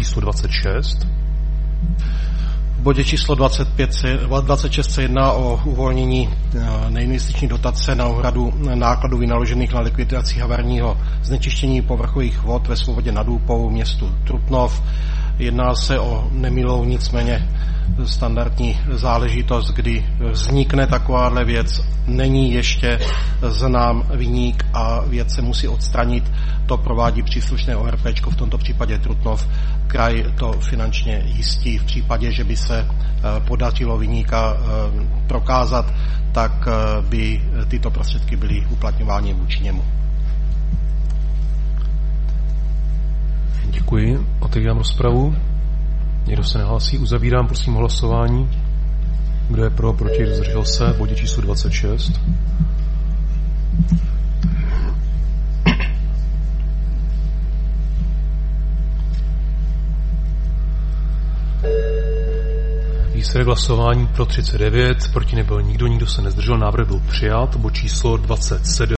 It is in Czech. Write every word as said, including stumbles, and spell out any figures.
číslo dvacet šest. V bodě číslo dvacet pět, dvacet šest se jedná o uvolnění neinvestiční dotace na úhradu nákladů vynaložených na likvidaci havarijního znečištění povrchových vod ve Svobodě nad Úpou městu Trutnov. Jedná se o nemilou, nicméně standardní záležitost, kdy vznikne takováhle věc, není ještě znám viník a věc se musí odstranit. To provádí příslušné O R P, v tomto případě Trutnov. Kraj to finančně jistí. V případě, že by se podařilo viníka prokázat, tak by tyto prostředky byly uplatňovány vůči němu. Děkuji. Otevírám rozpravu. Někdo se nehlásí. Uzavírám, prosím, hlasování. Kdo je pro, proti, zdržel se? V bodě číslo dvacet šest. Výsledek hlasování pro třicet devět, proti nebyl nikdo, nikdo se nezdržel, návrh byl přijat. Bod číslo dvacet sedm.